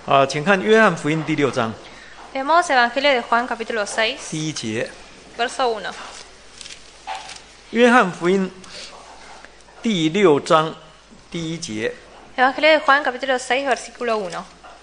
请看约翰福音第6章 Leemos Evangelio de Juan capítulo 6, 第1节。 verso 1. 约翰福音第6章第1节。 Evangelio de Juan capítulo 6, versículo 1.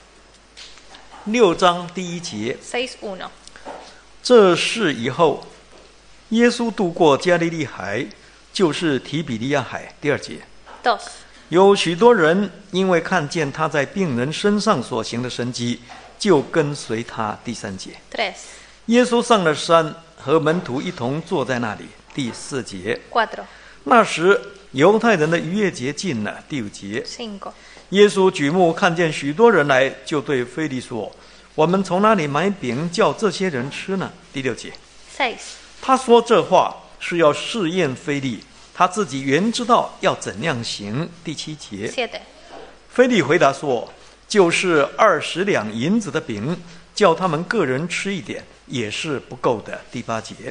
6章第1节。 6:1. 这事以后，耶稣渡过加利利海，就是提比利亚海。第2节。 2. 有许多人因为看见他在病人身上所行的神迹，就跟随他。第3节。 3. 耶稣上了山，和门徒一同坐在那里。第4节。 4. 那时犹太人的逾越节近了。第5节。 5. 耶稣举目看见许多人来，就对腓利说：我们从哪里买饼叫这些人吃呢？第6节。 6. 他说这话是要试验腓利，他自己原知道要怎样行。第7节。 7. 腓利回答说：就是20两银子的饼，叫他们个人吃一点，也是不够的。第8节。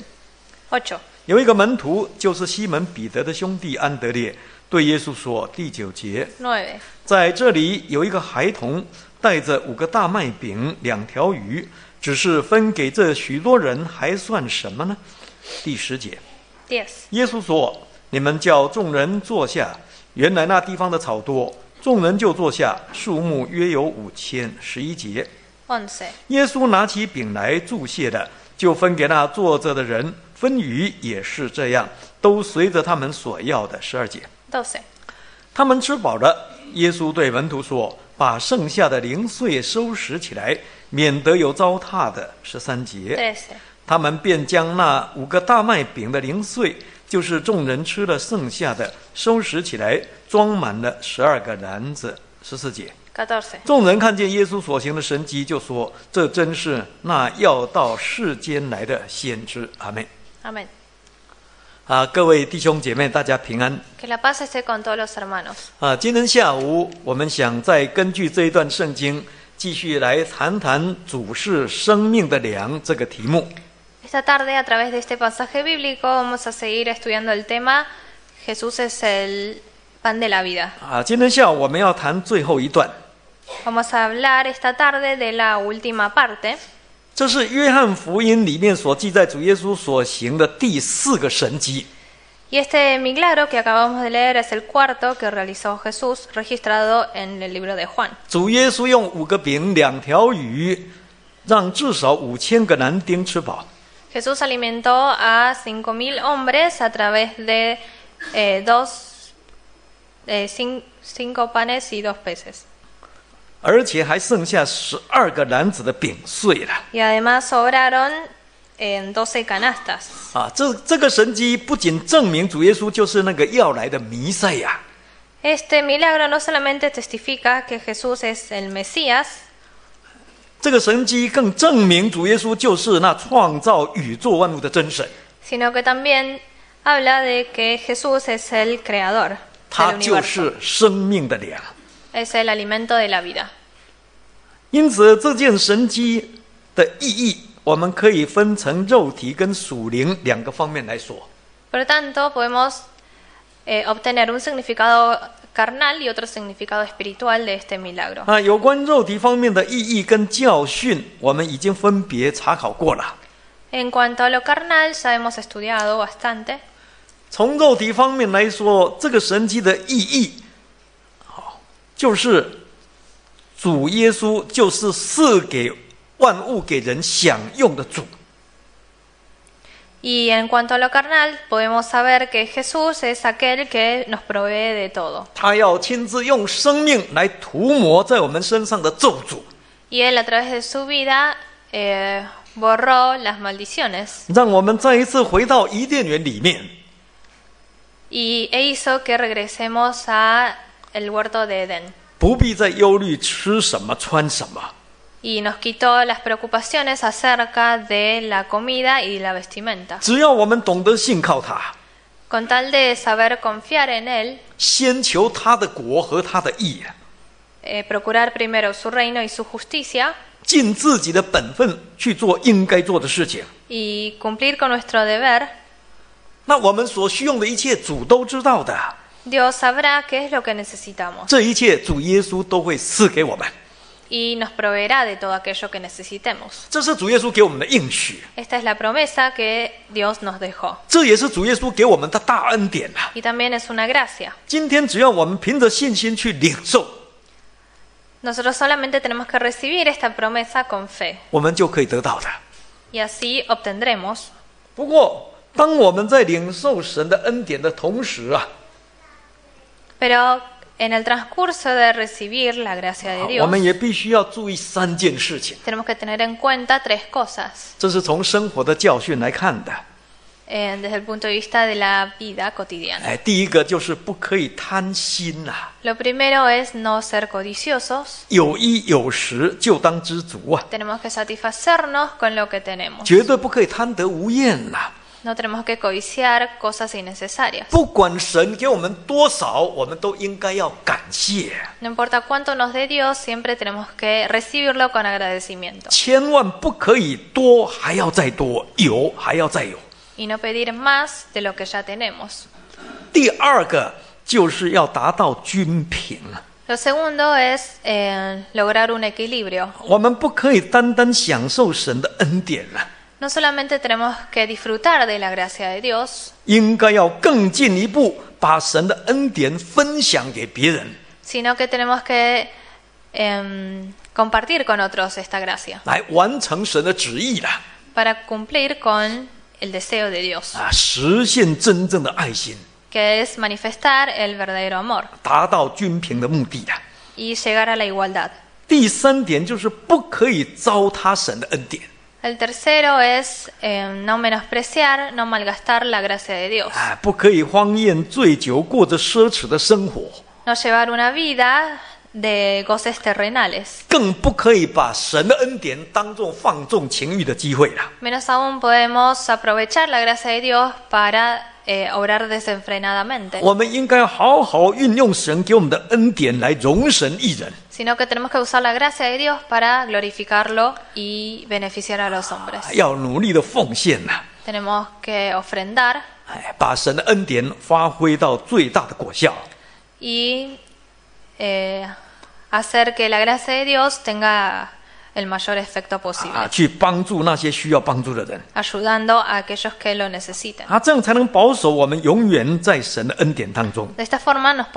8. 有一个门徒，就是西门彼得的兄弟安德烈，对耶稣说。第9节。 9. 在这里有一个孩童，带着5个大麦饼、2条鱼，只是分给这许多人，还算什么呢？第10节。 10. 耶稣说：你们叫众人坐下。原来那地方的草多，众人就坐下，数目约有5000。11节。 11. 耶稣拿起饼来，祝谢了，就分给那坐着的人，分鱼也是这样，都随着他们所要的。12节。 12. 他们吃饱了，耶稣对门徒说：把剩下的零碎收拾起来，免得有糟蹋的。13节。 13. 他们便将那5个大麦饼的零碎，就是众人吃了剩下的，收拾起来，装满了12个篮子。14节。 14. 众人看见耶稣所行的神迹，就说：这真是那要到世间来的先知。阿们。 Amén. 各位弟兄姐妹，大家平安。 Que la paz esté con todos los hermanos. 今天下午我们想再根据这一段圣经，继续来谈谈主是生命的粮这个题目。 Esta tarde, a través de este pasaje bíblico, vamos a seguir estudiando el tema Jesús es el pan de la vida. 今天下午我们要谈最后一段， Vamos a hablar esta tarde de la última parte. 这是约翰福音里面所记载主耶稣所行的第4个神迹。 Y este milagro que acabamos de leer es el cuarto que realizó Jesús, registrado en el libro de Juan. 主耶稣用5个饼、2条鱼，让至少5000个男丁吃饱。 Jesús alimentó a 5.000 hombres a través de 5 panes y 2 peces. 而且还剩下12个篮子的饼碎了。 Y además sobraron en 12 canastas. 这个神迹不仅证明主耶稣就是那个要来的弥赛亚， Este milagro no solamente testifica que Jesús es el Mesías, 这个神迹更证明主耶稣就是那创造宇宙万物的真神。 sino que también habla de que Jesús es el creador 他 del 就 universo. 是生命的粮。 Es el alimento de la vida. 因此这件神迹的意义，我们可以分成肉体跟属灵2个方面来说。 Por lo tanto, podemos obtener un significado carnal y otro significado espiritual de este milagro. 有关肉体方面的意义跟教训，我们已经分别查考过了。 En cuanto a lo carnal, ya hemos estudiado bastante. 从肉体方面来说，这个神迹的意义，就是主耶稣就是赐给万物给人享用的主。 Y en cuanto a lo carnal, podemos saber que Jesús es aquel que nos provee de todo. 他要亲自用生命来涂抹在我们身上的咒诅， Y Él a través de su vida borró las maldiciones 让我们再一次回到伊甸园里面。 e hizo que regresemos a el huerto de Edén. 不必再忧虑吃什么穿什么， Y nos quitó las preocupaciones acerca de la comida y la vestimenta. 只要我们懂得信靠他， Con tal de saber confiar en Él, 先求他的国和他的义， procurar primero su reino y su justicia, 尽自己的本分去做应该做的事情。 y cumplir con nuestro deber, 那我们所需用的一切，主都知道的。 Dios sabrá qué es lo que necesitamos. 这一切主耶稣都会赐给我们。 y nos proveerá de todo aquello que necesitemos. 这是主耶稣给我们的应许， Esta es la promesa que Dios nos dejó. 这也是主耶稣给我们的大恩典啊！ Y también es una gracia. 今天只要我们凭着信心去领受， Nosotros solamente tenemos que recibir esta promesa con fe. 我们就可以得到的。 Y así obtendremos. 不过，当我们在领受神的恩典的同时啊， Pero en el transcurso de recibir la gracia de 我 Dios, 们也必须要注意3件事情。 tenemos que tener en cuenta 3 cosas. 这是从生活的教训来看的。 Desde el punto de vista de la vida cotidiana. 第一个就是不可以贪心呐、 Lo primero es no ser codiciosos. 有衣有食就当知足啊， Tenemos que satisfacernos con lo que tenemos. 绝对不可以贪得无厌呐、 No tenemos que codiciar cosas innecesarias. 不管神给我们多少，我们都应该要感谢， No importa cuánto nos dé Dios, siempre tenemos que recibirlo con agradecimiento. 千万不可以多还要再多，有还要再有。 Y no pedir más de lo que ya tenemos. 第二个就是要达到均平， Lo segundo es lograr un equilibrio. 我们不可以单单享受神的恩典啊， No solamente tenemos que disfrutar de la gracia de Dios, 应该要更进一步把神的恩典分享给别人， sino que tenemos que compartir con otros esta gracia 来完成神的旨意啦， para cumplir con el deseo de Dios, 实现真正的爱心， que es manifestar el verdadero amor 达到均平的目的啦。 y llegar a la igualdad. 第3点就是不可以糟蹋神的恩典， El tercero es no menospreciar, no malgastar la gracia de Dios, 不可以荒宴醉酒，过着奢侈的生活， no llevar una vida de goces terrenales. 更不可以把神的恩典当作放纵情欲的机会啦。 Menos aún podemos aprovechar la gracia de Dios para obrar desenfrenadamente, 我们应该好好运用神给我们的恩典来容神益人， sino que tenemos que usar la gracia de Dios para glorificarlo y beneficiar a los hombres. 要努力的奉献呐， Tenemos que ofrendar 把神的恩典发挥到最大的果效。 y hacer que la gracia de Dios tenga el mayor efecto posible, 去帮助那些需要帮助的人， ayudando a aquellos que lo necesiten. 这样才能保守我们永远在神的恩典当中。 De esta forma nos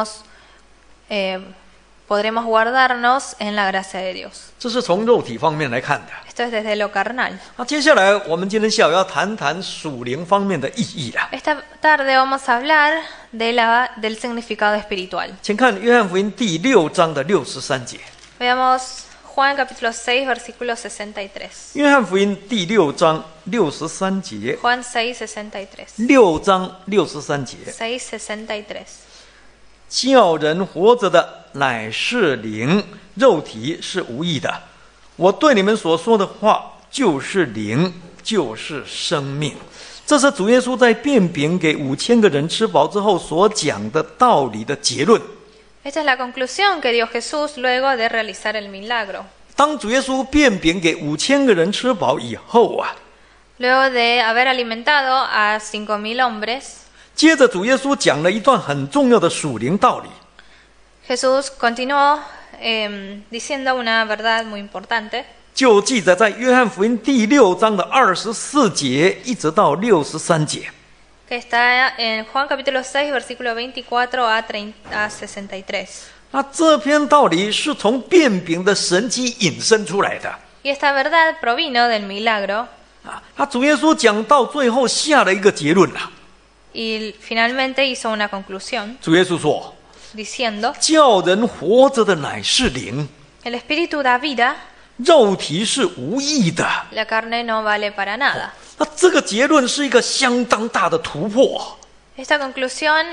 podremos guardarnos en la gracia de Dios. 这是从肉体方面来看的。 Esto es desde lo carnal. 接下来我们今天下午要谈谈属灵方面的意义啦。 Esta tarde vamos a hablar del significado espiritual. 请看约翰福音第6章的63节。 Veamos Juan capítulo 6, versículo 63. 约翰福音第6章63节。 Juan 6:63. 6章63节。 6:63. 叫人活着的乃是灵，肉体是无益的。我对你们所说的话就是灵，就是生命。这是主耶稣在变饼给5000个人吃饱之后所讲的道理的结论。 Esta es la conclusión que dio Jesús luego de realizar el milagro. 当主耶稣变饼给5000个人吃饱以后啊， Luego de haber alimentado a 5,000 hombres, 接着主耶稣讲了一段很重要的属灵道理。 Jesús continuó diciendo una verdad muy importante, 就记载在约翰福音第6章的24节一直到63节。 que está en Juan capítulo 6, versículo 24 a 63. 那这篇道理是从变饼的神迹引申出来的。 Y esta verdad provino del milagro 那主耶稣讲到最后下了一个结论啦。 y finalmente hizo una conclusión 主耶稣说 diciendo: 叫人活着的乃是灵， El espíritu da vida, 肉体是无益的。 la carne no vale para nada. 那这个结论是一个相当大的突破。 Esta conclusión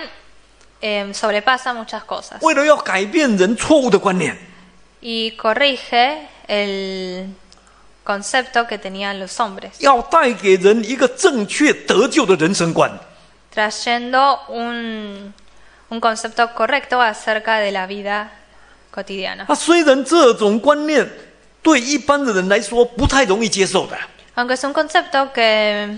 sobrepasa muchas cosas 为了要改变人错误的观念， y corrige el concepto que tenían los hombres, 要带给人一个正确得救的人生观。 trayendo un concepto correcto acerca de la vida cotidiana. 那虽然这种观念对一般的人来说不太容易接受的， Aunque es un concepto que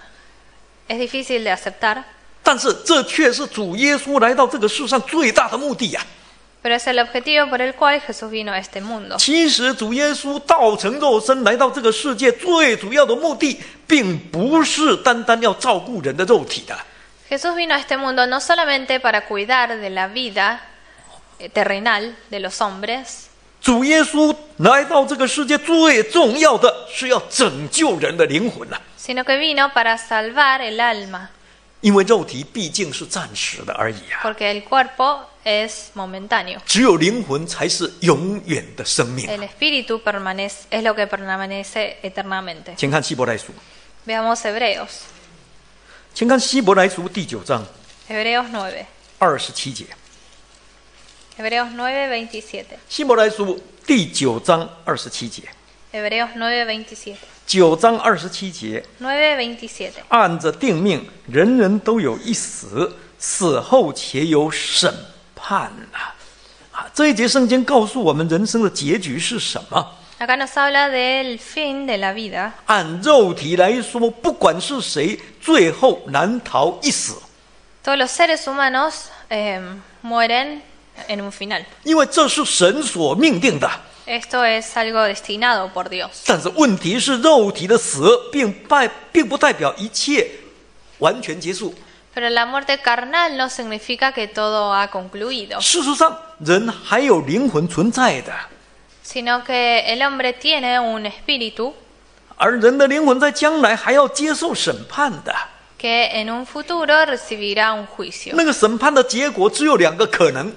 es difícil de aceptar, 但是这却是主耶稣来到这个世上最大的目的呀！ Pero es el objetivo por el cual Jesús vino a este mundo. 其实主耶稣道成肉身来到这个世界，最主要的目的，并不是单单要照顾人的肉体的。 Jesús vino a este mundo no solamente para cuidar de la vida terrenal de los hombres, 主耶稣来到这个世界，最重要的是要拯救人的灵魂啊！ sino que vino para salvar el alma, 因为肉体毕竟是暂时的而已啊， porque el cuerpo es momentáneo. 只有灵魂才是永远的生命。 El espíritu es lo que permanece eternamente. 请看希伯来书， Veamos Hebreos, 请看希伯来书第9章 Hebreos 9, 27节。 Hebreos 9:27, 希伯来书第9章27节， Hebreos 9:27, 9章27节， 9:27. 按着定命，人人都有一死，死后且有审判这一节圣经告诉我们人生的结局是什么？ Acá nos habla del fin de la vida. 按肉体来说，不管是谁，最后难逃一死， Todos los seres humanos mueren en un final. 因为这是神所命定的。 Esto es algo destinado por Dios. 但是问题是，肉体的死并不代表一切完全结束。 Pero la muerte carnal no significa que todo ha concluido, 事实上，人还有灵魂存在的， sino que el hombre tiene un espíritu 而人的灵魂在将来还要接受审判的。 que en un futuro recibirá un juicio. 那个审判的结果只有2个可能：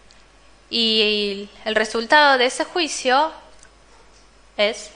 Y el resultado de ese juicio es,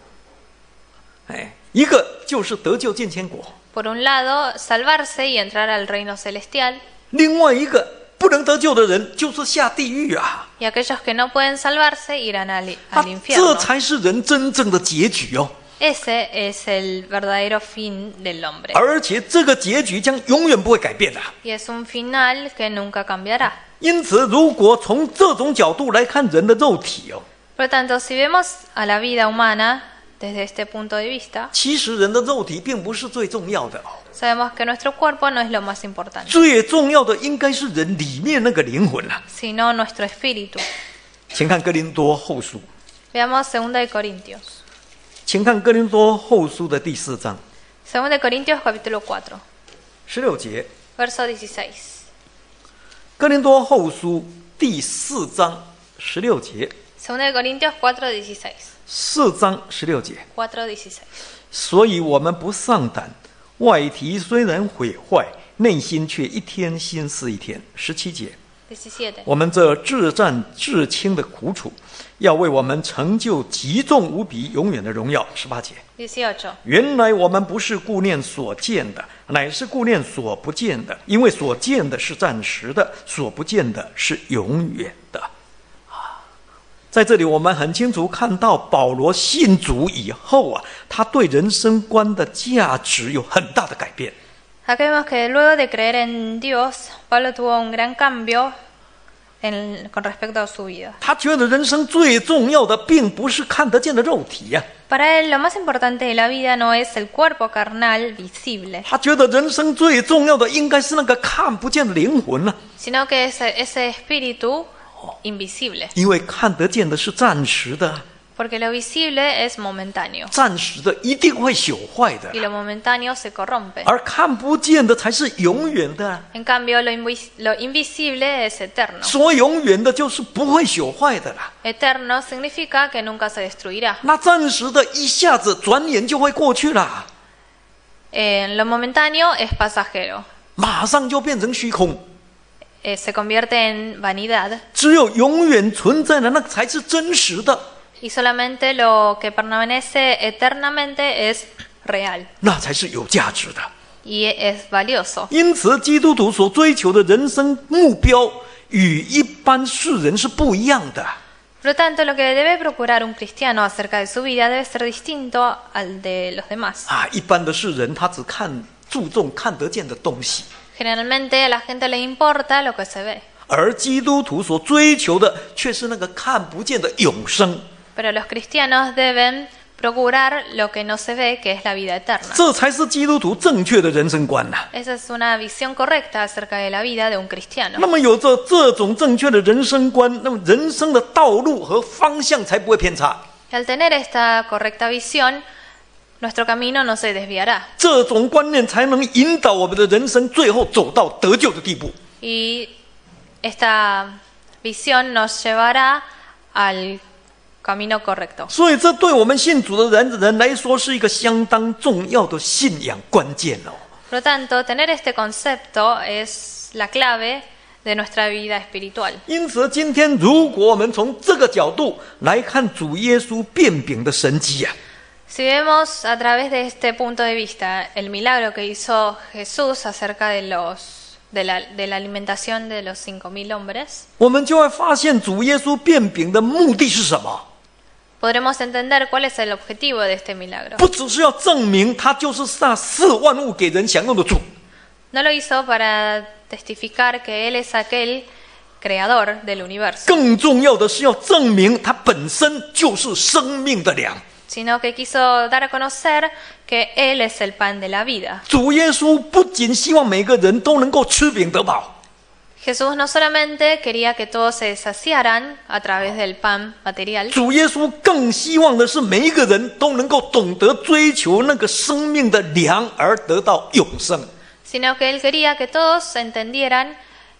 一个就是得救进天国， por un lado, salvarse y entrar al reino celestial, 另外一个不能得救的人就是下地狱啊！ y aquellos que no pueden salvarse irán al 这 infierno. 才是人真正的结局哦。 Ese es el verdadero fin del hombre. 而且这个结局将永远不会改变的。 Y es un final que nunca cambiará. 因此，如果从这种角度来看人的肉体哦， Por lo tanto, si vemos a la vida humana desde este punto de vista, 其实人的肉体并不是最重要的哦， sabemos que nuestro cuerpo no es lo más importante, 最重要的应该是人里面那个灵魂了。 sino nuestro espíritu. 请看哥林多后书， Veamos 2 de Corintios. 请看哥林多后书的第4章 2 de Corintios capítulo 4, 16节。 verso 16. 哥林多后书第4章16节 2 de Corintios 4:16. ，4章16节。 4:16. 所以我们不丧胆，外体虽然毁坏，内心却一天心思一天。17节。 17. 我们这至战至轻的苦楚，要为我们成就极重无比永远的荣耀。18节。 18. 原来我们不是顾念所见的，乃是顾念所不见的，因为所见的是暂时的，所不见的是永远的。在这里我们很清楚看到保罗信主以后他对人生观的价值有很大的改变。 Acá vemos que luego de creer en Dios, Pablo tuvo un gran cambio con respecto a su vida. 他觉得人生最重要的并不是看得见的肉体 Para él, lo más importante de la vida no es el cuerpo carnal visible, 他觉得人生最重要的应该是那个看不见的灵魂 sino que es ese espíritu invisible, 因为看得见的是暂时的， porque lo visible es momentáneo 暂时的一定会朽坏的 y lo momentáneo se corrompe. 而看不见的才是永远的 En cambio, lo invisible es eterno. 说永远的就是不会朽坏的啦。 Eterno significa que nunca se destruirá. 那暂时的一下子转眼就会过去啦， Lo momentáneo es pasajero, 马上就变成虚空。 se convierte en vanidad 只有永远存在的那才是真实的， y solamente lo que permanece eternamente es real 那才是有价值的。 y es valioso. 因此，基督徒所追求的人生目标与一般世人是不一样的。 Por lo tanto, lo que debe procurar un cristiano acerca de su vida debe ser distinto al de los demás. 一般的世人他只注重看得见的东西， Generalmente a la gente le importa lo que se ve, 而基督徒所追求的却是那个看不见的永生。 pero los cristianos deben procurar lo que no se ve, que es la vida eterna. 这才是基督徒正确的人生观呐、 Esa es una visión correcta acerca de la vida de un cristiano. 那么有着这种正确的人生观，那么人生的道路和方向才不会偏差。 Y al tener esta correcta visión, nuestro camino no se desviará. 这种观念才能引导我们的人生最后走到得救的地步。 Y esta visión nos llevará al camino correcto. 所以，这对我们信主的人来说是一个相当重要的信仰关键哦。 Por lo tanto, tener este concepto es la clave de nuestra vida espiritual. 因此，今天如果我们从这个角度来看主耶稣变饼的神迹啊， Si vemos a través de este punto de vista el milagro que hizo Jesús acerca de la alimentación de los 5,000 hombres, 我们就会发现主耶稣变饼的目的是什么？ podremos entender cuál es el objetivo de este milagro. 不只是要证明他就是那赐万物给人享用的主， No lo hizo para testificar que Él es aquel creador del universo, 更重要的是要证明他本身就是生命的粮。 sino que quiso dar a conocer que Él es el pan de la vida. 主耶稣不仅希望每个人都能够吃饼得饱， Jesús no solamente quería que todos se saciaran a través del pan material, 主耶稣更希望的是每一个人都能够懂得追求那个生命的粮，而得到永生。 sino que Él quería que todos entendieran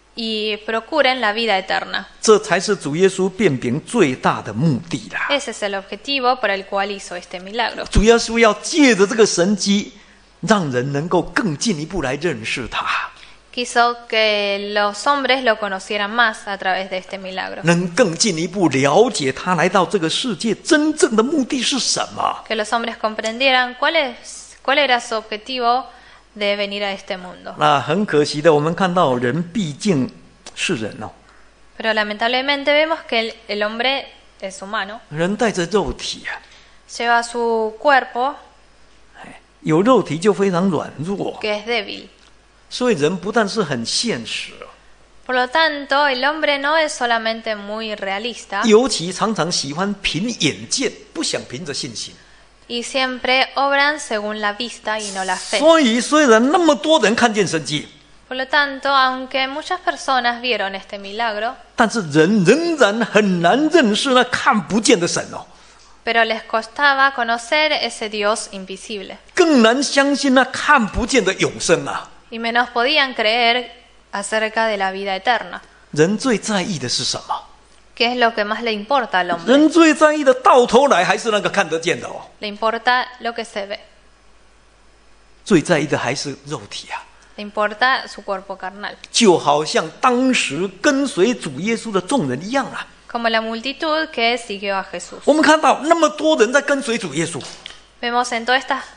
y procuren la vida eterna. 这才是主耶稣变饼最大的目的啦。 Ese es el objetivo por el cual hizo este milagro. 主耶稣要借着这个神迹，让人能够更进一步来认识他， Quiso que los hombres lo conocieran más a través de este milagro. 能更进一步了解他来到这个世界真正的目的是什么。 Que los hombres comprendieran cuál era su objetivo de venir a este mundo. 那很可惜的，我们看到人毕竟是人哦， Pero lamentablemente vemos que el hombre es humano, 人带着肉体啊， lleva su cuerpo 有肉体就非常软弱， que es débil. 所以人不但是很现实， Por lo tanto, el hombre no es solamente muy realista 尤其常常喜欢凭眼见，不想凭着信心。 y siempre obran según la vista y no la fe. 所以虽然那么多人看见神迹， Por lo tanto, aunque muchas personas vieron este milagro, 但是人仍然很难认识那看不见的神哦， pero les costaba conocer ese Dios invisible 更难相信那看不见的永生啊。 y menos podían creer acerca de la vida eterna. 人最在意的是什么？ ¿Qué es lo que más le importa al hombre? 人最在意的到头来还是那个看得见的哦， Le importa lo que se ve, 最在意的还是肉体啊。 le importa su cuerpo carnal. 就好像当时跟随主耶稣的众人一样啊。 Como la multitud que siguió a Jesús. 我们看到那么多人在跟随主耶稣， Vemos en todas estas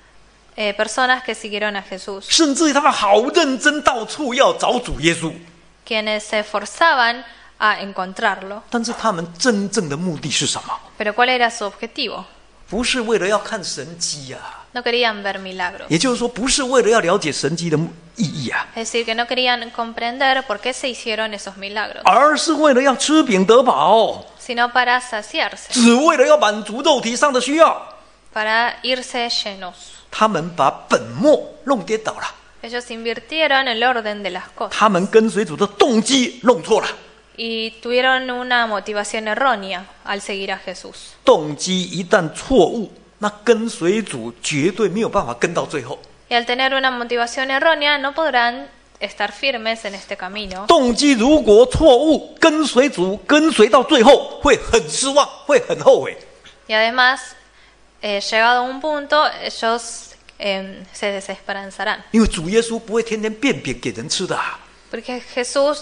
personas que siguieron a Jesús, 甚至他们好认真，到处要找主耶稣。 quienes se esforzaban a encontrarlo. 但是他们真正的目的是什么？ Pero ¿cuál era su objetivo? 不是为了要看神迹啊， No querían ver milagros. 也就是说，不是为了要了解神迹的意义啊， Es decir, que no querían comprender por qué se hicieron esos milagros, 而是为了要吃饼得饱， sino para saciarse, 只为了要满足肉体上的需要。 para irse llenos. 他们把本末弄颠倒了， Ellos invirtieron el orden de las cosas 他们跟随主的动机弄错了， y tuvieron una motivación errónea al seguir a Jesús. 动机一旦错误，那跟随主绝对没有办法跟到最后。 Y al tener una motivación errónea no podrán estar firmes en este camino. 动机如果错误，跟随主跟随到最后会很失望，会很后悔。 Y además, llegado a un punto, ellos se desesperanzarán. 因为主耶稣不会天天变饼给人吃的啊， Porque Jesús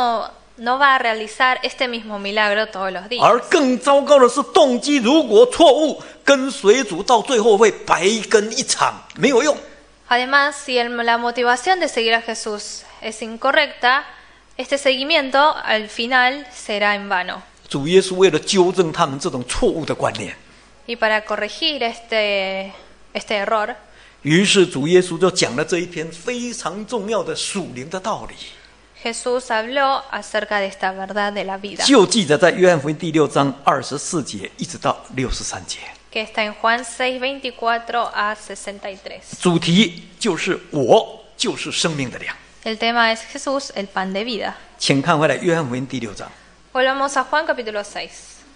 no va a realizar este mismo milagro todos los días. 而更糟糕的是，动机如果错误，跟随主到最后会白跟一场，没有用。 Además, si la motivación de seguir a Jesús es incorrecta, este seguimiento al final será en vano. 主耶稣为了纠正他们这种错误的观念， Y para corregir este error, 于是主耶稣就讲了这一篇非常重要的属灵的道理， Jesús habló acerca de esta verdad de la vida. 就记载在约翰福音第6章24节一直到63节。 que está en Juan 6:24 a 63. 主题就是我就是生命的粮。 El tema es Jesús, el pan de vida. 请看回来约翰福音第6章， Volvamos a Juan capítulo 6.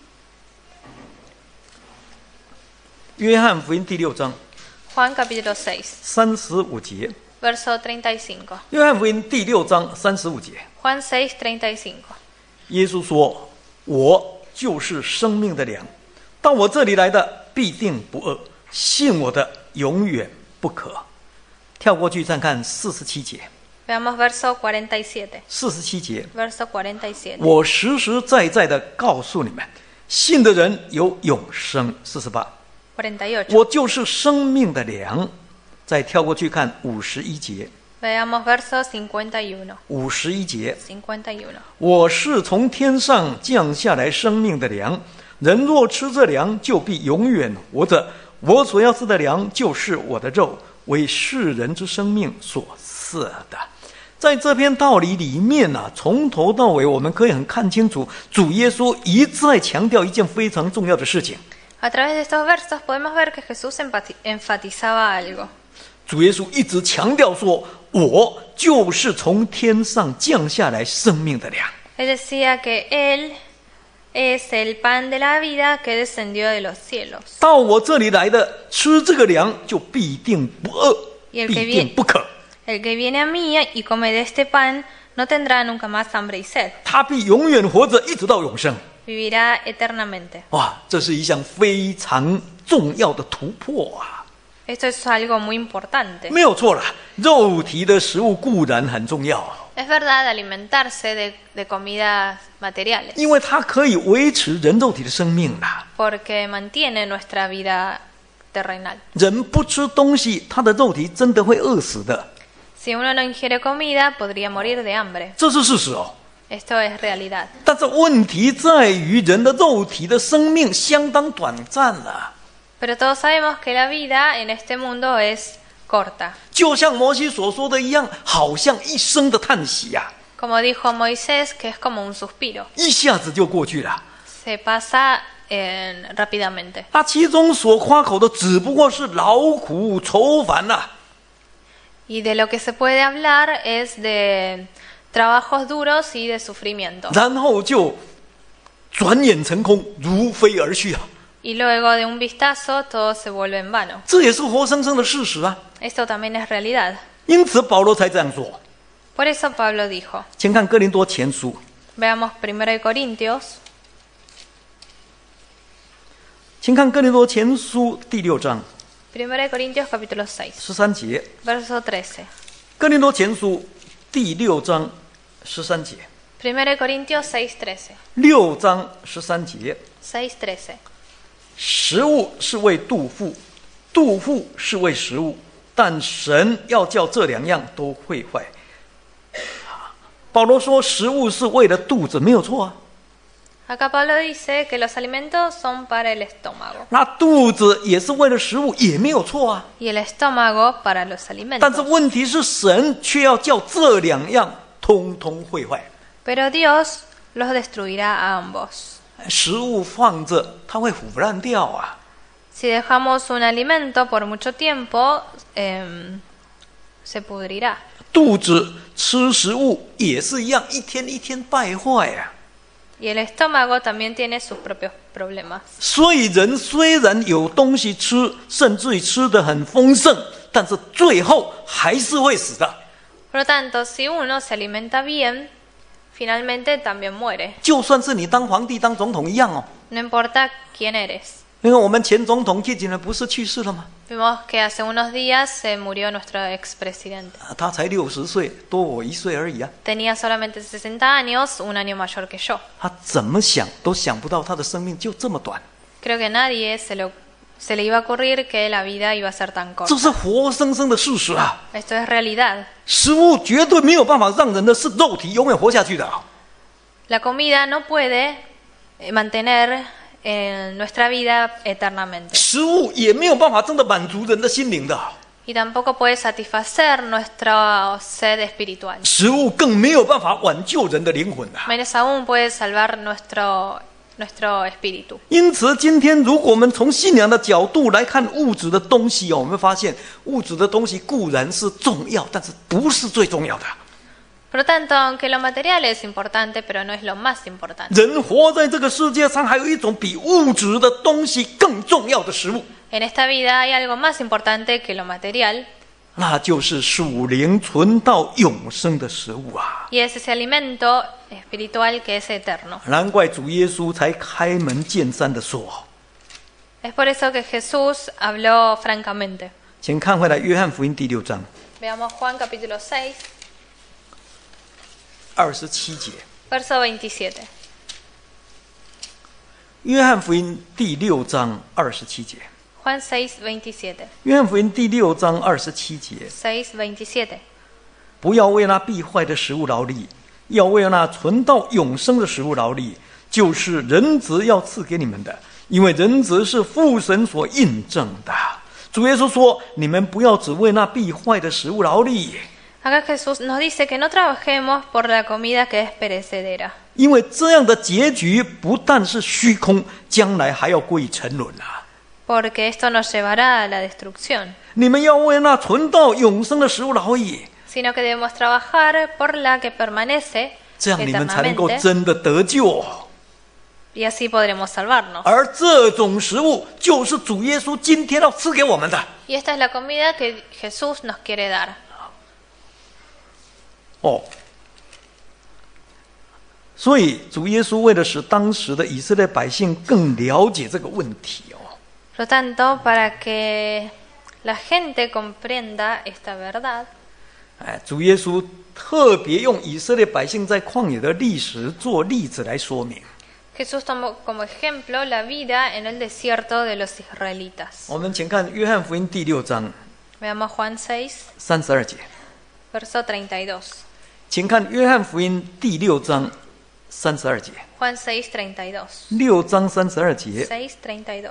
约翰福音第6章 Juan capítulo 6, 35节， verso 35. 约翰福音第6章35节， Juan 6:35. 耶稣说：“我就是生命的粮，到我这里来的必定不饿，信我的永远不渴。”跳过去再看47节。 Veamos verso 47. 47节， Verso 47. 我实实在在的告诉你们，信的人有永生。48， 48. 我就是生命的粮。再跳过去看51节， Veamos verso 51. 51节， 51. 我是从天上降下来生命的粮，人若吃这粮，就必永远活着。我所要吃的粮，就是我的肉，为世人之生命所赐的。在这篇道理里面呢、从头到尾我们可以很看清楚，主耶稣一再强调一件非常重要的事情。 A través de estos versos podemos ver que Jesús enfatizaba algo. 主耶稣一直强调说：“我就是从天上降下来生命的粮。” Él decía que Él es el pan de la vida que descendió de los cielos. 到我这里来的，吃这个粮就必定不饿， Y el 必 que 定 viene, 不渴。 el que viene a mí y come de este pan no tendrá nunca más hambre y sed. 他必永远活着，一直到永生。 Vivirá eternamente. 哇，这是一项非常重要的突破啊！ Esto es algo muy importante. 没有错啦，肉体的食物固然很重要， Es verdad alimentarse de comidas materiales, 因为它可以维持人肉体的生命啦。 porque mantiene nuestra vida terrenal. 人不吃东西，他的肉体真的会饿死的， Si uno no ingiere comida, podría morir de hambre. 这是事实哦。 Esto es realidad. 但是问题在于人的肉体的生命相当短暂了， Pero todos sabemos que la vida en este mundo es corta. 就像摩西所说的一样，好像一生的叹息呀、 Como dijo Moisés, que es como un suspiro. 一下子就过去了。 Se pasa rápidamente. 他其中所夸口的只不过是劳苦愁烦呐、 Y de lo que se puede hablar es de trabajos duros y de sufrimiento. 然后就转眼成空，如飞而去啊！ Y luego de un vistazo todo se vuelve en vano. 这也是活生生的事实啊！ Esto también es realidad. 因此保罗才这样说。 Por eso Pablo dijo, 请看哥林多前书， veamos 1 Corintios, 请看哥林多前书第6章 1 Corintios capítulo 6, 13节。 verso 13. 哥林多前书第6章13节 1 Corintios 6:13. ，6章13节。 6:13. 食物是为肚腹，肚腹是为食物，但神要叫这两样都毁坏。保罗说，食物是为了肚子，没有错啊。 Acá Pablo dice que los alimentos son para el estómago 那肚子也是为了食物，也没有错啊。 y el estómago para los 但是 alimentos. 问题是，神却要叫这两样通通毁坏。 Pero Dios los destruirá a ambos. 食物放着，它会腐烂掉啊。 Si dejamos un alimento por mucho tiempo, se pudrirá. 肚子吃食物也是一样，一天一天败坏啊。 Y el estómago también tiene sus propios problemas. 所以人虽然有东西吃，甚至于吃得很丰盛，但是最后还是会死的。 Por lo tanto, si uno se alimenta bien, finalmente también muere. 就算是你当皇帝、当总统一样哦。 No importa quién eres. 因为我们前总统基金不是去世了吗？ Vimos que hace unos días se murió nuestro expresidente. 他才60岁，多我1岁而已啊。 Tenía solamente 60 años, un año mayor que yo. 他怎么想都想不到他的生命就这么短。 Creo que a nadie se le iba a ocurrir que la vida iba a ser tan 这 corta. 是活生生的事实啊！ Esto es realidad. 食物绝对没有办法让人的肉体永远活下去的。 La comida no puede mantener nuestra vida eternamente. 食物也没有办法真的满足人的心灵的。 Y tampoco puede satisfacer nuestra sed espiritual. 食物更没有办法挽救人的灵魂啊！ Menos aún puede salvar nuestro nuestro espíritu. 因此，今天如果我们从信仰的角度来看物质的东西我们发现物质的东西固然是重要，但是不是最重要的。 Por lo tanto, aunque lo material es importante, pero no es lo más importante. 人活在这个世界上，还有一种比物质的东西更重要的食物， En esta vida hay algo más importante que lo material, 那就是属灵存到永生的食物啊！ y es ese alimento espiritual que es eterno. 难怪主耶稣才开门见山的说。 Es por eso que Jesús habló francamente. 请看回来约翰福音第6章 Veamos Juan capítulo 6, 27节。 verso 27. 约翰福音第6章27节。 Juan 6:27. 约翰福音第6章27节。 6:27. 不要为那必坏的食物劳力，要为那存到永生的食物劳力，就是人子要赐给你们的，因为人子是父神所印证的。主耶稣说：“你们不要只为那必坏的食物劳力， Acá Jesús nos dice que no trabajemos por la comida que es perecedera, 因为这样的结局不但是虚空，将来还要归于沉沦啊！ porque esto nos llevará a la destrucción, 你们要为那存到永生的食物劳力， sino que debemos trabajar por la que permanece 这样你们才能够 eternamente, 真的得救。” y así podremos salvarnos. 而这种食物就是主耶稣今天要赐给我们的。 Y esta es la comida que Jesús nos quiere dar. 所以主耶稣为了使当时的以色列百姓更了解这个问题 Por lo tanto, para que la gente comprenda esta verdad, 主耶稣特别用以色列百姓在旷野的历史做例子来说明。 Jesús tomó como ejemplo la vida en el desierto de los israelitas. 我们请看约翰福音第6章 Veamos Juan 6, 32节， verso 32. 请看约翰福音第6章32节。 Juan 6:32. 6章32节， 6:32.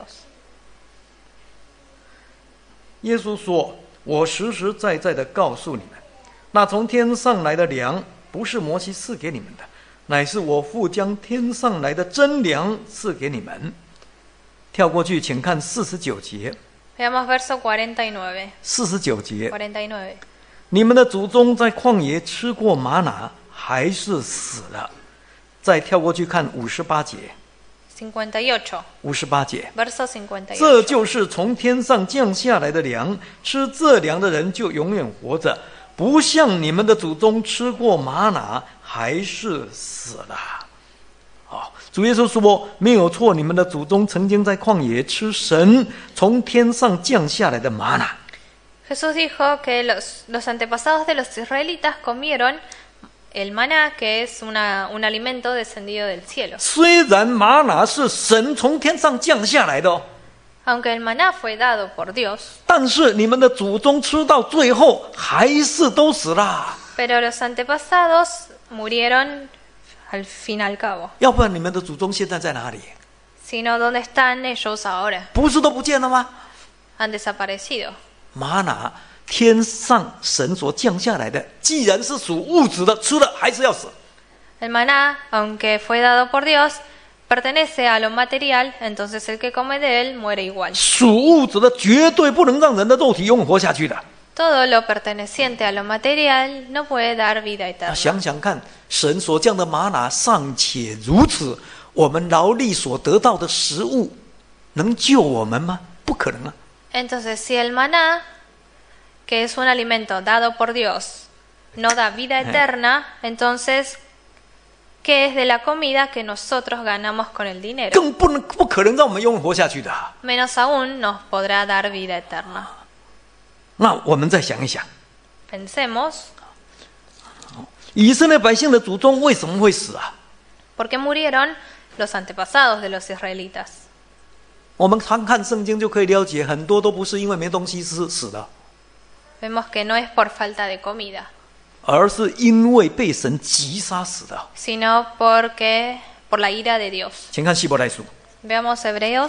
耶稣说：“我实实在在的告诉你们，那从天上来的粮，不是摩西赐给你们的，乃是我父将天上来的真粮赐给你们。”跳过去，请看49节。 Veamos verso 49. 49节， 49. 你们的祖宗在旷野吃过玛拿，还是死了。再跳过去看58节。 58. 58节， Verso 58. 这就是从天上降下来的粮，吃这粮的人就永远活着，不像你们的祖宗吃过玛拿，还是死了。主耶稣说没有错，你们的祖宗曾经在旷野吃神从天上降下来的玛拿。 Jesús dijo que los antepasados de los israelitas comieron el maná, que es un alimento descendido del cielo. 虽然玛拿是神从天上降下来的 Aunque el maná fue dado por Dios, 但是你们的祖宗吃到最后还是都死了。 pero los antepasados murieron al fin y al cabo. 要不然你们的祖宗现在在哪里？ Si no, ¿dónde están ellos ahora? 不是都不见了吗？ Han desaparecido. 玛拿天上神所降下来的，既然是属物质的，吃了还是要死。 El maná, aunque fue dado por Dios, pertenece a lo material, entonces el que come de él muere igual. 属物质的绝对不能让人的肉体永远活下去的。 Todo lo perteneciente a lo material no puede dar vida 那 eterna. 想想看，神所降的玛拿尚且如此，我们劳力所得到的食物，能救我们吗？不可能啊！ Entonces, si el maná, que es un alimento dado por Dios, no da vida eterna, entonces, ¿qué es de la comida que nosotros ganamos con el dinero? 更不可能让我们永远活下去的。 Menos aún nos podrá dar vida eterna. 那我们再想一想， Pensemos, 以色列百姓的祖宗为什么会死啊？ ¿por qué murieron los antepasados de los israelitas? 我们常看圣经就可以了解，很多都不是因为没东西吃死的， Vemos que no es por falta de comida, 而是因为被神击杀死的。 sino por la ira de Dios. 请看希伯来书， Veamos Hebreos,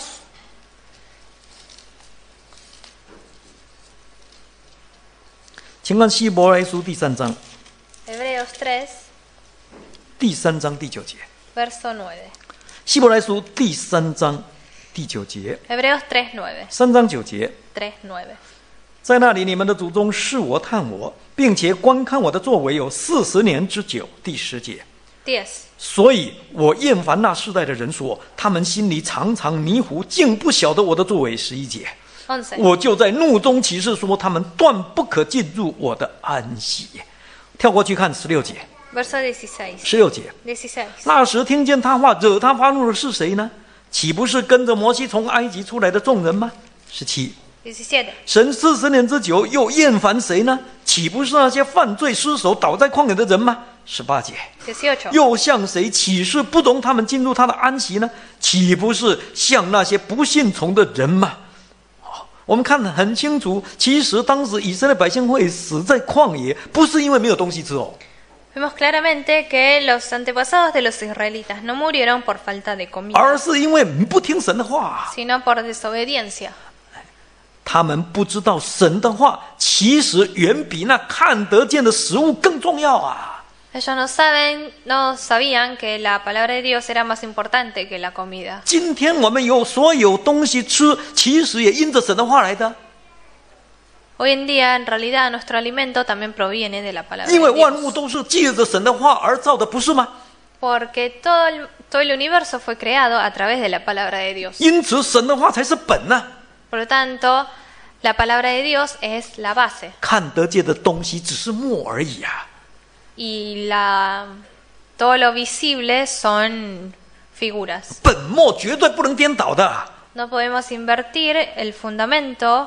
请看希伯来书第3章， Hebreos 3, 第3章第9节。 verso 9. 希伯来书第3章第9节， Hebreos 3:9. 3章9节， 3:9. 在那里你们的祖宗试我探我，并且观看我的作为有40年之久。第10节， 10. 所以我厌烦那世代的人说，他们心里常常迷糊，竟不晓得我的作为。11节， 11. 我就在怒中起誓说，他们断不可进入我的安息。跳过去看16节， Verso 16. 16节， 16. 那时听见他话，惹他发怒的是谁呢？岂不是跟着摩西从埃及出来的众人吗？17， 17. 神40年之久，又厌烦谁呢？岂不是那些犯罪失手倒在旷野的人吗？18节， 18. 又向谁起誓不容他们进入他的安息呢？岂不是向那些不信从的人吗？我们看得很清楚，其实当时以色列百姓会死在旷野，不是因为没有东西吃哦， Vemos claramente que los antepasados de los israelitas no murieron por falta de 而 comida, 是因为不听神的话。 sino por desobediencia. 他们不知道神的话其实远比那看得见的食物更重要啊！ Ellos no sabían que la palabra de Dios era más importante que la comida. 今天我们有所有东西吃，其实也因着神的话来的， Hoy en día, en realidad, nuestro alimento también proviene de la palabra 因 de 为万物 Dios. 都是借着神的话而造的，不是吗？ Porque todo el universo fue creado a través de la palabra de Dios. 因此神的话才是本呢、 Por lo tanto, la palabra de Dios es la base. 看得见的东西只是末而已啊！ Y todo lo visible son figuras. 本末绝对不能颠倒的。 No podemos invertir el fundamento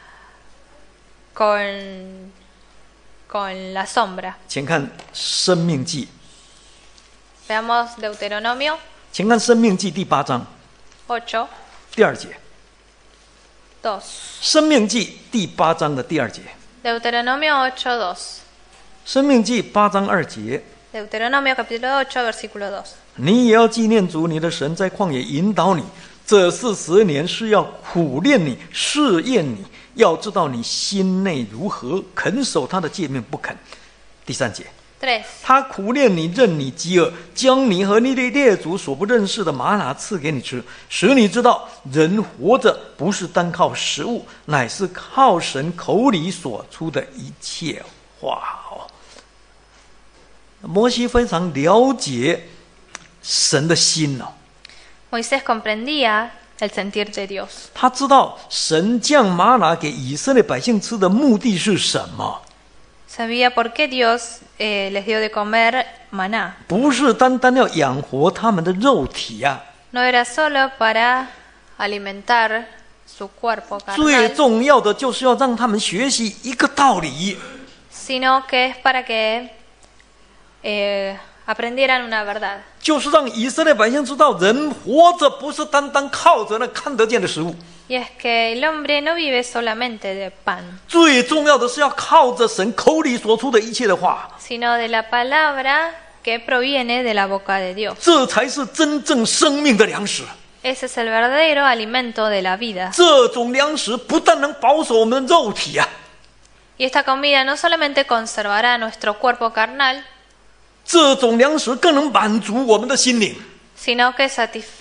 con la sombra. 请看《申命记》， Veamos Deuteronomio 请看《申命记》第8章 8, 第2节，《 2. 申命记》第8章的第2节，《 Deuteronomio 8:2. 申命记》8章2节。 Deuteronomio capítulo 8, versículo 2. 你也要纪念主你的神在旷野引导你，这40年是要苦练你、试验你，要知道你心内如何，肯守他的诫命不肯。第3节， 3. 他苦练你，任你饥饿，将你和你的列祖所不认识的玛拿赐给你吃，使你知道人活着不是单靠食物，乃是靠神口里所出的一切话。摩西非常了解神的心哦， Moisés comprendía el sentir de Dios. 他知道神降玛拿给以色列百姓吃的目的是什么， Sabía por qué Dios les dio de comer maná. 不是单单要养活他们的肉体啊， No era solo para alimentar su cuerpo 最 carnal, 重要的就是要让他们学习一个道理， sino que es para que aprendieran una verdad. 就是让以色列百姓知道，人活着不是单单靠着那看得见的食物， Y es que el hombre no vive solamente de pan, 最重要的是要靠着神口里所出的一切的话， sino de la palabra que proviene de la boca de Dios. 这才是真正生命的粮食。 Ese es el verdadero alimento de la vida. 这种粮食不但能保守我们的肉体啊， Y esta comida no solamente conservará nuestro cuerpo carnal, 这种粮食更能满足我们的心灵。 sino que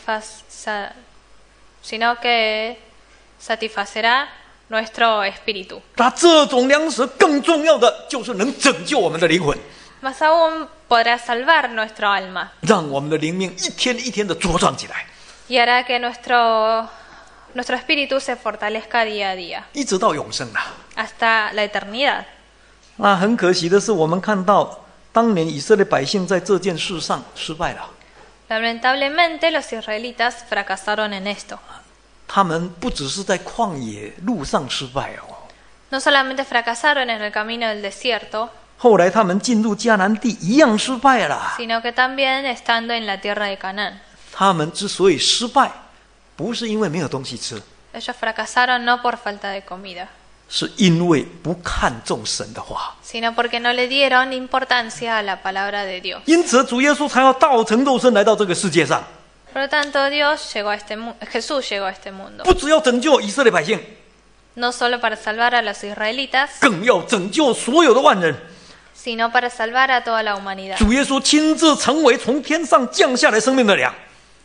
satisfacerá nuestro espíritu. 那这种粮食更重要的就是能拯救我们的灵魂， Más aún podrá salvar nuestro alma 让我们的灵命一天一天的茁壮起来， y hará que nuestro espíritu se fortalezca día a día 一直到永生啊。 hasta la eternidad. 那很可惜的是，我们看到当年以色列百姓在这件事上失败了， Lamentablemente los israelitas fracasaron en esto. 他们不只是在旷野路上失败哦， No solamente fracasaron en el camino del desierto, 后来他们进入迦南地一样失败了。 sino que también estando en la tierra de Canaán. 他们之所以失败，不是因为没有东西吃， Ellos fracasaron no por falta de comida, 是因为不看重神的话。 sino porque no le dieron importancia a la palabra de Dios. 因此，主耶稣才要道成肉身来到这个世界上， Por lo tanto, Jesús llegó a este mundo, 不只要拯救以色列百姓， no solo para salvar a los israelitas, 更要拯救所有的万人。 sino para salvar a toda la humanidad. 主耶稣亲自成为从天上降下来生命的粮，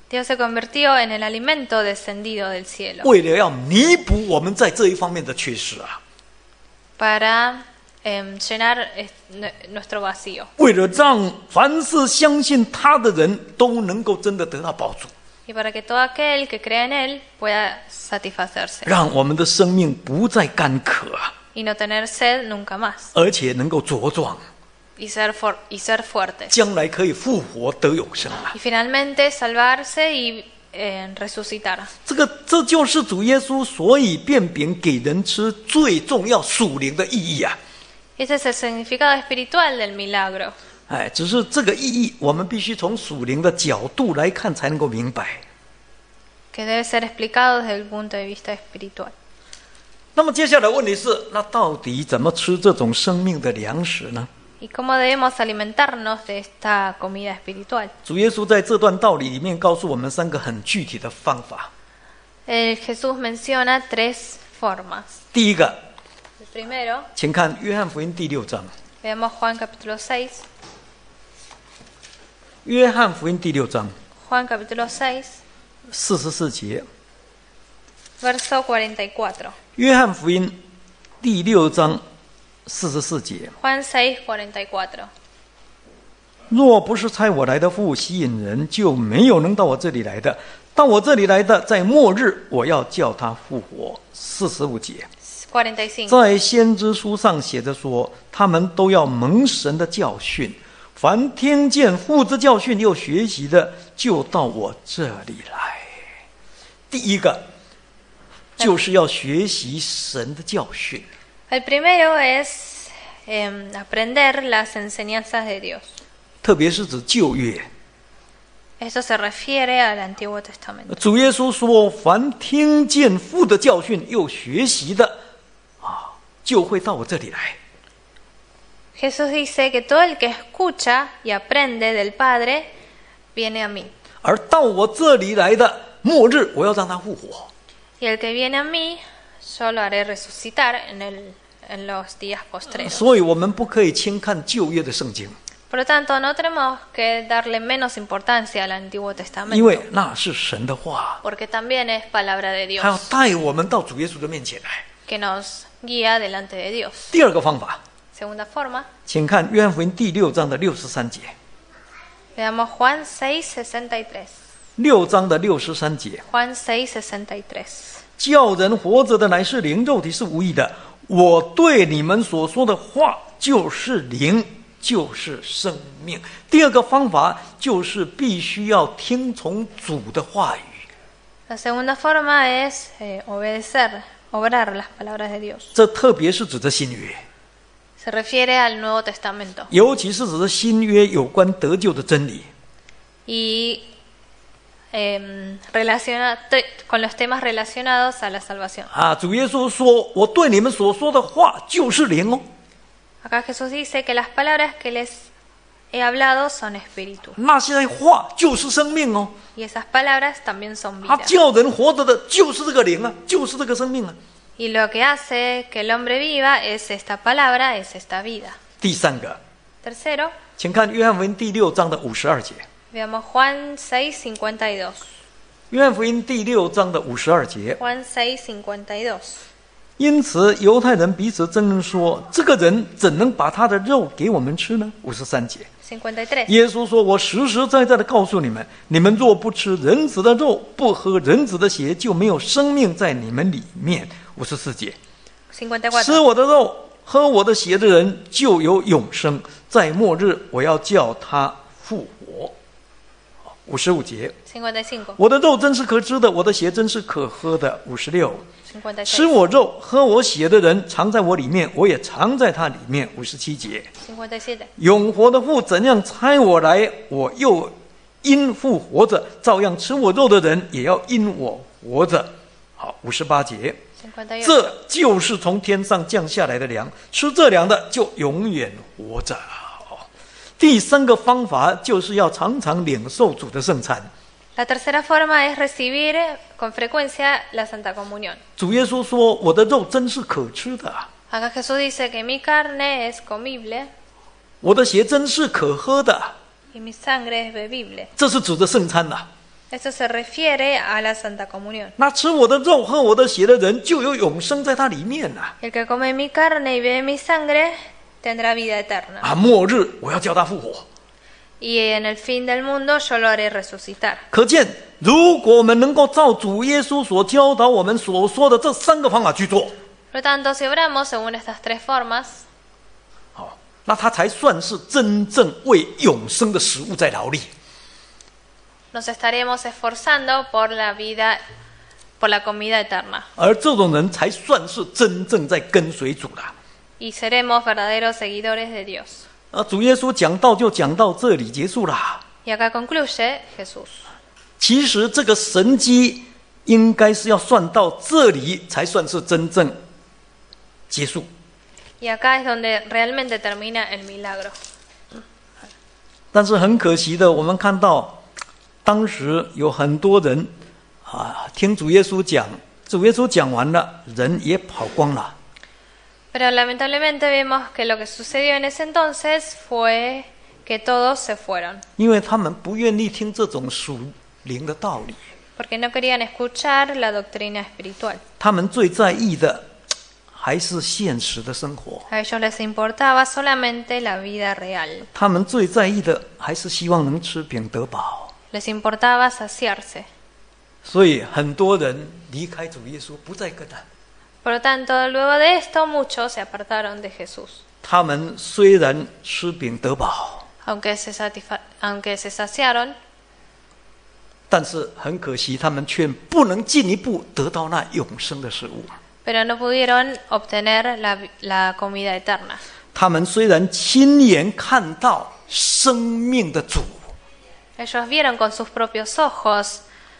Dios se convirtió en el alimento descendido del cielo 为了要弥补我们在这一方面的缺失啊， para llenar nuestro vacío 为了让凡是相信他的人都能够真的得到饱足， y para que todo aquel que crea en Él pueda satisfacerse 让我们的生命不再干渴啊， y no tener sed nunca más 而且能够茁壮， y ser fuertes 将来可以复活得永生啊！ y finalmente salvarse y resucitar. 这就是主耶稣所以变饼给人吃最重要属灵的意义啊！ Ese es el significado espiritual del milagro. 哎，只是这个意义，我们必须从属灵的角度来看，才能够明白。 Que debe ser explicado desde el punto de vista espiritual. 那么接下来问题是，那到底怎么吃这种生命的粮食呢？ ¿Y cómo debemos alimentarnos de esta comida espiritual? 主耶稣在这段道理里面告诉我们3个很具体的方法。 Jesús menciona 3 formas. 第一个， El primero, 请看约翰福音第6章。 veamos Juan capítulo 6. 约翰福音第6章 Juan capítulo 6, 44节。 verso 44. 约翰福音第6章44节。 Juan 6:44. 若不是差我来的父吸引人，就没有能到我这里来的。到我这里来的，在末日我要叫他复活。45节。 45. 在先知书上写着说，他们都要蒙神的教训。凡听见父之教训又学习的，就到我这里来。第一个，就是要学习神的教训。 El primero es aprender las enseñanzas de Dios. 特别是指旧约。 Esto se refiere al Antiguo Testamento. 主耶稣说，凡听见父的教训又学习的，就会到我这里来。 Jesús dice que todo el que escucha y aprende del Padre viene a mí. 而到我这里来的末日，我要让他复活。 Y el que viene a mí, yo lo haré resucitar en los días postreros. 所以我们不可以轻看旧约的圣经， Por lo tanto, no tenemos que darle menos importancia al Antiguo 因 Testamento, 为那是神的话， porque también es palabra de 他要 Dios 带我们到主耶稣的面前来。 que nos guía delante de Dios. 第二个方法， Segunda forma, 请看约翰福音第6章的63节。 veamos Juan 6:63. 6章的63节， Juan 6:63. 叫人活着的乃是灵，肉体是无益的。我对你们所说的话就是灵，就是生命。第二个方法就是必须要听从主的话语。 La segunda forma es obedecer, obrar las palabras de Dios. 这特别是指的新约， Se refiere al Nuevo Testamento 尤其是指的新约有关得救的真理。 y con los temas relacionados a la salvación. 主耶稣说：“我对你们所说的话就是灵哦。” Acá Jesús dice que las palabras que les he hablado son espíritu 那些话就是生命哦。 y esas palabras también son 他 vida. 叫人活着的就是这个灵啊，就是这个生命啊。 Y lo que hace que el hombre viva es esta palabra, es esta vida. 第三个， Tercero, 请看约翰福音第6章的52节。 veamos Juan 6:52. 约翰福音第6章的52节。 Juan 6:52. 因此，犹太人彼此争论说：“这个人怎能把他的肉给我们吃呢？”53节。 53. 耶稣说：“我实实在在的告诉你们，你们若不吃人子的肉，不喝人子的血，就没有生命在你们里面。”54节。吃 54. 我的肉、喝我的血的人，就有永生。在末日，我要叫他复活。55节。 55. 我的肉真是可吃的，我的血真是可喝的。56。吃 56. 我肉、喝我血的人，藏在我里面，我也藏在他里面。57节。 57. 永活的父怎样差我来，我又因父活着，照样吃我肉的人也要因我活着。好，58节。 58. 这就是从天上降下来的粮，吃这粮的就永远活着。第三个方法就是要常常领受主的圣餐。 La tercera forma es recibir con frecuencia la Santa Comunión. 主耶稣说：“我的肉真是可吃的， Acá Jesús dice que mi carne es comible 我的血真是可喝的。 y mi sangre es bebible. ” 这是指的圣餐呐。 Esto se refiere a la Santa Comunión. 那吃我的肉喝我的血的人，就有永生在他里面了。 El que come mi carne y bebe mi sangre tendrá vida eterna. 啊，末日我要叫他复活。 Y en el fin del mundo yo lo haré resucitar. 可见，如果我们能够照主耶稣所教导我们所说的这3个方法去做， Por lo tanto, si obramos según estas 3 formas, 好，那他才算是真正为永生的食物在劳力。 nos estaremos esforzando por la vida, por la comida eterna. 而这种人才算是真正在跟随主的。 Y seremos verdaderos seguidores de Dios. 主耶稣讲道就讲到这里结束了。 Y acá concluye Jesús. 其实这个神迹应该是要算到这里才算是真正结束。 Y acá es donde realmente termina el milagro. 但是很可惜的，我们看到当时有很多人听主耶稣讲，主耶稣讲完了，人也跑光了。 Pero lamentablemente vemos que lo que sucedió en ese entonces fue que todos se fueron. 因为他们不愿意听这种属灵的道理， Porque no querían escuchar la doctrina espiritual. 他们最在意的还是现实的生活， A ellos les importaba solamente la vida real. 他们最在意的还是希望能吃饼得饱。 Les importaba saciarse. 所以很多人离开主耶稣，不再跟他。 Por lo tanto, luego de esto, muchos se apartaron de Jesús. 他们虽然吃饼得饱， Aunque se saciaron, 但是很可惜，他们却不能进一步得到那永生的食物。 pero no pudieron obtener la comida eterna. 他们虽然亲眼看到生命的主， Ellos vieron con sus propios ojos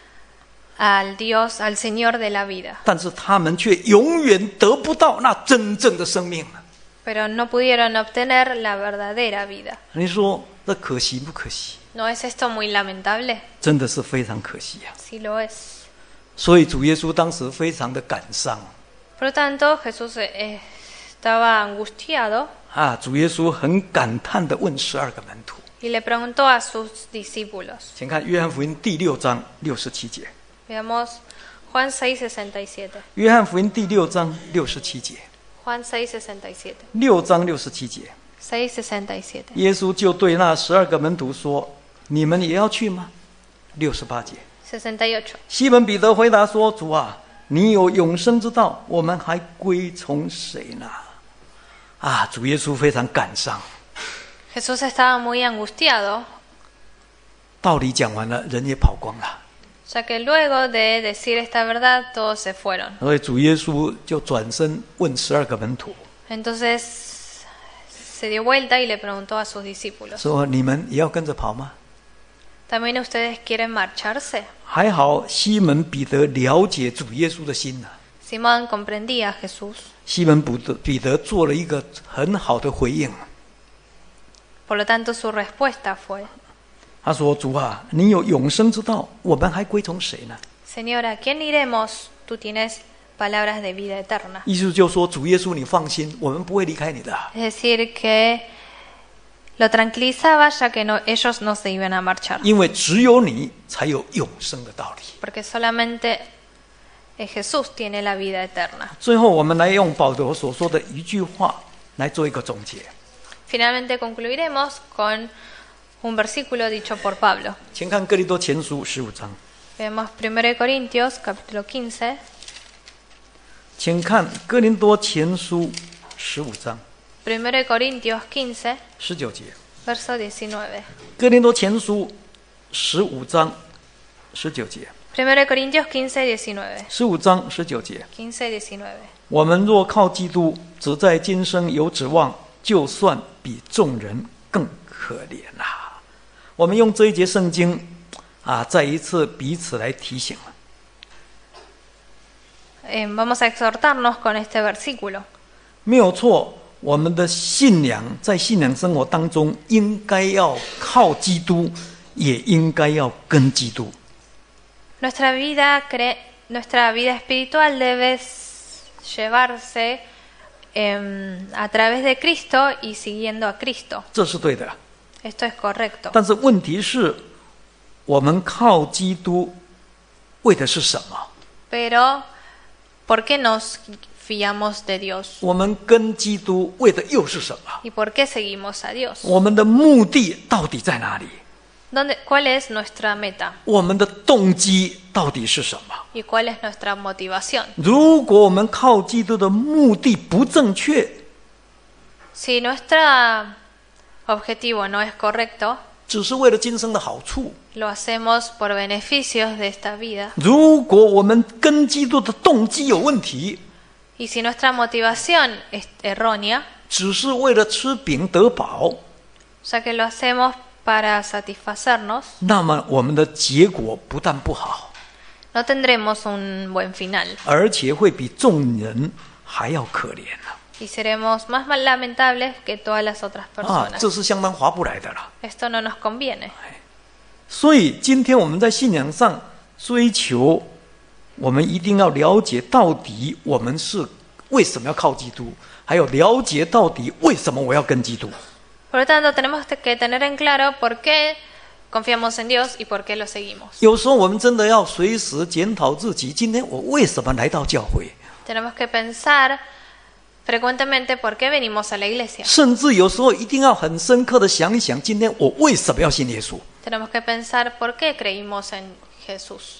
al Dios, al Señor de la vida, 但是他们却永远得不到那真正的生命。 pero no pudieron obtener la verdadera vida. 你说这可惜不可惜？ ¿No es esto muy lamentable? 真的是非常可惜啊！ Sí lo es. 所以主耶稣当时非常的感伤 Por lo tanto, Jesús estaba angustiado 主耶稣很感叹的问12个门徒， y le preguntó a sus discípulos. 请看约翰福音第6章67节。 Veamos Juan 6:67. 约翰福音第6章67节。 Juan 6:67. 6章67节， 6:67. 耶稣就对那12个门徒说：“你们也要去吗？”68节， 68. 西门彼得回答说：“主啊，你有永生之道，我们还归从谁呢？”主耶稣非常感伤。 Jesús estaba muy angustiado, 道理讲完了，人也跑光了， ya que luego de decir esta verdad todos se fueron. 所以主耶稣就转身问12个门徒 Entonces se dio vuelta y le preguntó a sus discípulos: 说：“你们也要跟着跑吗？” ¿También ustedes quieren marcharse? 还好西门彼得了解主耶稣的心啊， Simón comprendía a Jesús. 西门彼得做了一个很好的回应。 Por lo tanto, su respuesta fue: 他说：“主啊，你有永生之道，我们还归从谁呢？” Señor, ¿a quién iremos? Tú tienes palabras de vida eterna. 意思就是说，主耶稣，你放心，我们不会离开你的。 Es decir, que lo tranquilizaba ya que ellos no se iban a marchar. 因为只有你才有永生的道理。 Porque solamente Jesús tiene la vida eterna. 最后，我们来用保罗所说的一句话来做一个总结。 Finalmente concluiremos con un versículo dicho por Pablo. 请看哥林多前书15章。 Vemos 1 Corintios capítulo 15. 请看哥林多前书15章 1 Corintios 15, 19节。 verso 19. 哥林多前书15章19节。 1 Corintios 15, 19. 15章19节。 15, 19. 我们若靠基督，只在今生有指望，就算比众人更可怜啦。我们用这一节圣经再一次彼此来提醒了。 Vamos a exhortarnos con este versículo. 没有错，我们的信仰在信仰生活当中应该要靠基督，也应该要跟基督。 Nuestra vida espiritual debe llevarse a través de Cristo y siguiendo a Cristo. 这是对的。 Esto es correcto. 但是问题是， 我们靠基督为的是什么？ Pero, ¿por qué nos fiamos de Dios? 我们跟基督为的又是什么？ ¿Y por qué seguimos a Dios? 我们的目的到底在哪里？ ¿Cuál es nuestra meta? 我们的动机到底是什么？ ¿Y cuál es nuestra motivación? 如果我们靠基督的目的不正确， Si nuestro objetivo no es correcto, 只是为了今生的好处； lo hacemos por beneficios de esta vida. 如果我们跟基督的动机有问题， Y si nuestra motivación es errónea, 只是为了吃饼得饱， o sea que lo hacemos para satisfacernos, 那么我们的结果不但不好， no tendremos un buen final 而且会比众人还要可怜了。 y seremos más lamentables que todas las otras 啊， personas. 这是相当划不来的了。 Esto no nos conviene. 所以今天我们在信仰上追求，我们一定要了解到底我们是为什么要靠基督，还有了解到底为什么我要跟基督。 Por lo tanto, tenemos que tener en claro por qué confiamos en Dios y por qué lo seguimos. 有时候我们真的要随时检讨自己，今天我为什么来到教会？ Tenemos que pensar frecuentemente por qué venimos a la iglesia. 甚至有时候一定要很深刻的想一想，今天我为什么要信耶稣？ Tenemos que pensar por qué creímos en Jesús.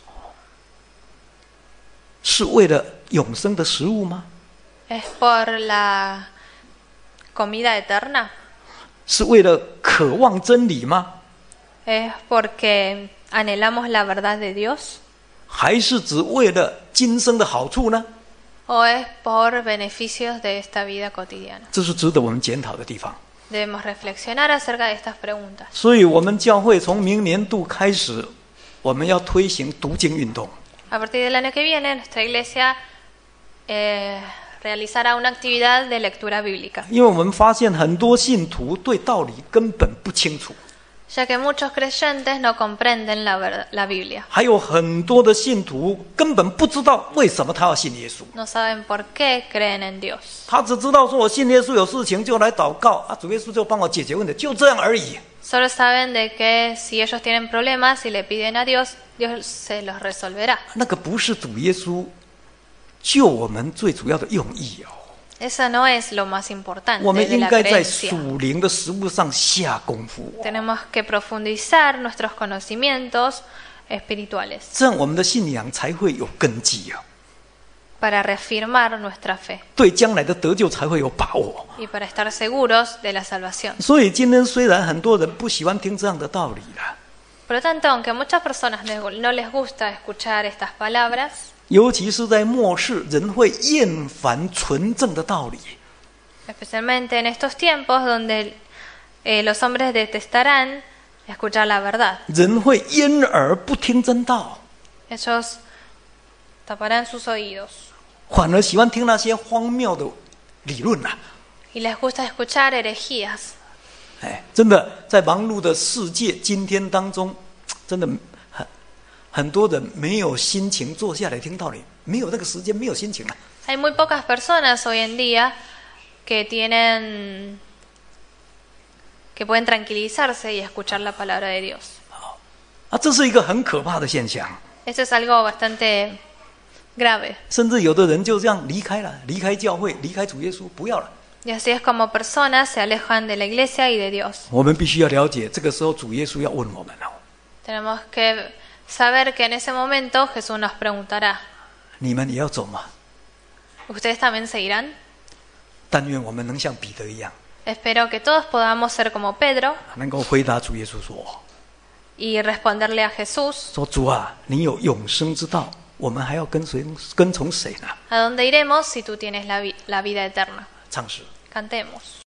是为了永生的食物吗？ ¿Es por la comida eterna? 是为了渴望真理吗？ ¿Es porque anhelamos la verdad de Dios? 还是只为了今生的好处呢？ ¿O es por beneficios de esta vida cotidiana? 这是值得我们检讨的地方。 Debemos reflexionar acerca de estas preguntas. 所以，我们教会从明年度开始，我们要推行读经运动。 A partir del año que viene, nuestra iglesia realizará una actividad de lectura bíblica, 因为我们发现很多信徒对道理根本不清楚， ya que muchos creyentes no comprenden la Biblia. 还有很多的信徒根本不知道为什么他要信耶稣。 No saben por qué creen en Dios. 他只知道说我信耶稣有事情就来祷告啊，主耶稣就帮我解决问题，就这样而已。 Solo saben de que si ellos tienen problemas y le piden a Dios, Dios se los resolverá. 那个不是主耶稣救我们最主要的用意哦。 Eso no es lo más 我 importante 们 de 应 la 该在 creencia. 属灵的食物上下功夫， Tenemos que profundizar nuestros conocimientos espirituales 这样我们的信仰才会有根基啊， para reafirmar nuestra fe 对将来的得救才会有把握。 y para estar seguros de la salvación. 所以今天虽然很多人不喜欢听这样的道理了， Por lo tanto, aunque a muchas personas no les gusta escuchar estas palabras, 尤其是在末世，人会厌烦纯正的道理， especialmente en estos tiempos donde los hombres detestarán escuchar la verdad. 人会掩耳不听真道， Ellos taparán sus oídos 反而喜欢听那些荒谬的理论啊！ y les gusta escuchar herejías. 哎，真的，在忙碌的世界今天当中，真的很多人没有心情坐下来听道理，没有那个时间，没有心情了。 Hay muy pocas personas hoy en día que pueden tranquilizarse y escuchar la palabra de Dios. 啊，这是一个很可怕的现象。 Esto es algo bastante grave. 甚至有的人就这样离开了，离开教会，离开主耶稣，不要了。 Y así es como personas se alejan de la iglesia y de Dios. 我们必须要了解，这个时候主耶稣要问我们哦， Tenemos que saber que en ese momento Jesús nos preguntará, 你们也要走吗？ ¿ustedes también seguirán? 但愿我们能像彼得一样， Espero que todos podamos ser como Pedro 能够回答主耶稣说： y responderle a Jesús, 说主啊，你有永生之道，我们还要跟从谁呢？ ¿a dónde iremos si tú tienes la vida eterna? 唱诗。 Cantemos.